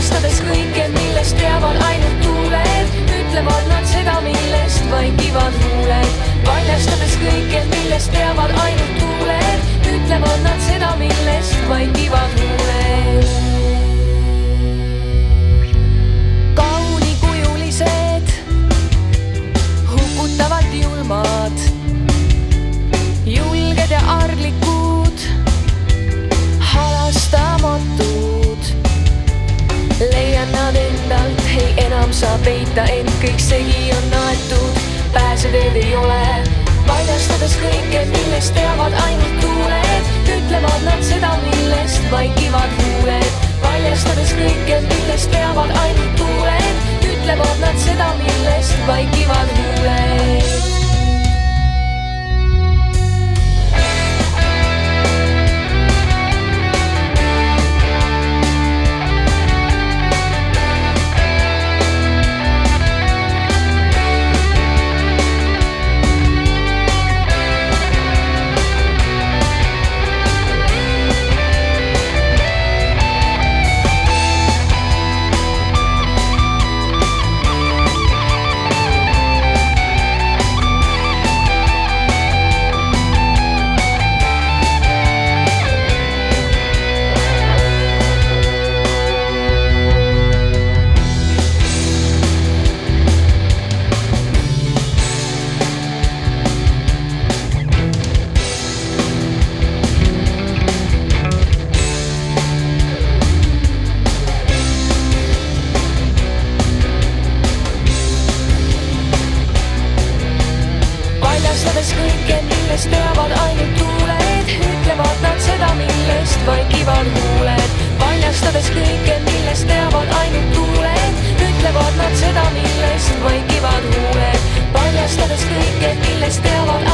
paljastades kõike, millest teavad ainult tuuled. Ütlevad nad seda, millest vaikivad huuled. Paljastades kõike, millest teavad ainult tuuled. Ütlevad nad seda, millest vaikivad huuled. Kaunikujulised, hukutavalt julmad, julged ja arglikud, halastamatud. Leian nad endalt, ei enam saa peita end, kõik segi on naetud, pääseteed ei ole. Paljastades kõike, millest teavad ainult tuuled. Ütlevad nad seda, millest vaikivad huuled. Paljastades kõike, millest teavad ainult tuuled. Ütlevad nad seda, millest vaikivad huuled. Paljastades kõike, millest teavad ainult tuuled. Ütlevad nad seda, millest vaikivad huuled. Paljastades kõike, millest teavad ainult tuuled. Ütlevad nad seda, millest vaikivad huuled. Paljastades kõike, millest teavad